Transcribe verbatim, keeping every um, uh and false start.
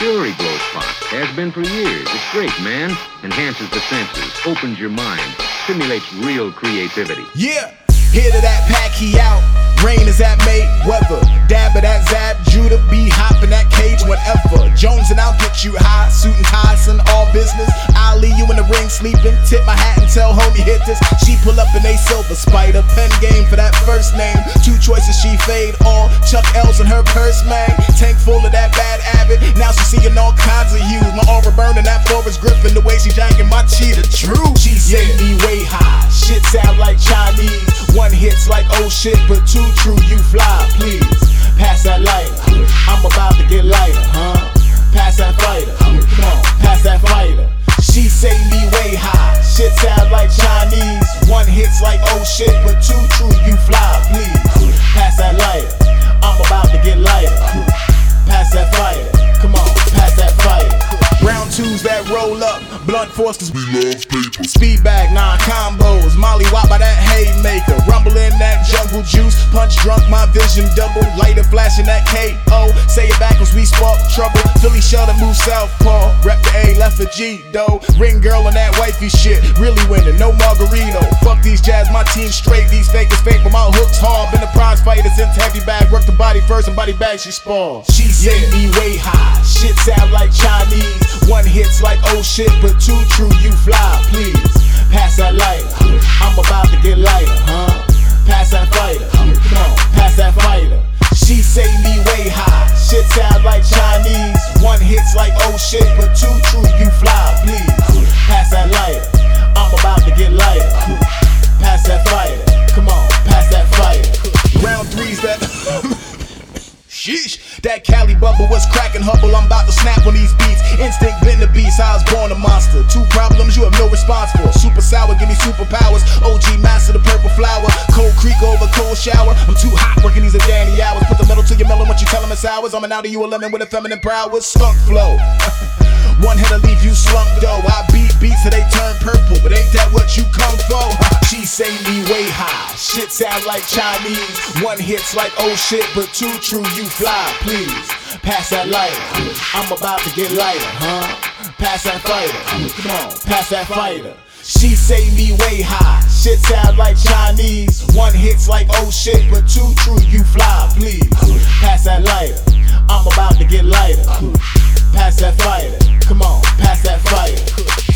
Fury Glow Spot. Has been for years. It's great, man. Enhances the senses, opens your mind, stimulates real creativity. Yeah, here to that pack, he out. Rain is at Mayweather. Dab at that Zab. Judah be hopping that cage whenever. Jones and I'll get you high. Suit and ties and all business. I'll leave you in the ring sleeping. Tip my hat and tell homie hit this. She pull up in a silver spider. Pen game for that first name. Two choices she fade all. Chuck L's in her purse, man. Tank full of that bad habit. Now she seeing all kinds of hues. My aura burning, that forest gripping. The way she jacking my cheetah. True. She say me way high. Shit sound like Chinese. One hits like oh shit, but two true, you fly, please. Pass that lighter, I'm about to get lighter, huh? Pass that fighter, come on, pass that fighter. She say me way high, shit sound like Chinese. One hits like oh shit, but two true, you fly, please. Pass that lighter, I'm about to get lighter. Pass that fighter, come on, pass that fighter. Round twos that roll up, blunt force cause we love paper. Speed bag, nine combos, Molly Wop by that haymaker. Rumble in that jungle juice, punch drunk, my vision double. Lighter flashing that K O, say it backwards, we spark trouble. Philly shelter move southpaw, rep the A, left a G though. Ring girl on that wifey shit, really winning, no Margarito. Fuck these jazz, my team straight, these fakers fake, but my hooks hard. Been the prize fighters into heavy bag, work the body first and body bag she spar. She say me way high, shit sound like Chinese. One hits like oh shit, but two true, you fly, please. Pass that lighter, I'm about to get lighter, huh? Pass that fighter, come on, pass that fighter. She say me way high, shit sound like Chinese. One hits like oh shit, but two true, you fly, please. Pass that lighter, I'm about to get lighter. Pass that fighter, come on, pass that fighter. Round threes that sheesh, that Cali bubble was cracking Hubble. I'm about to snap on these beats. Instinct been the beast, I was born a monster. Two problems you have no response for. Super sour, give me superpowers. O G master the purple flower. Cold creek over cold shower. I'm too hot working these a Danny hours. Put the metal to your melon once you tell them it's ours. I'm an out of you a lemon with a feminine prowess. Skunk flow. One hit'll leave you slumped though. I beat beats till they turn purple, but ain't that what you come for? She say me way high, shit sound like Chinese. One hits like oh shit, but two true, you fly, please. Pass that lighter, I'm about to get lighter, huh? Pass that fighter, come on, pass that fighter. She say me way high, shit sound like Chinese. One hits like oh shit, but two true, you fly, please. Pass that lighter, I'm about to get lighter. Pass that fighter, come on, pass that fighter.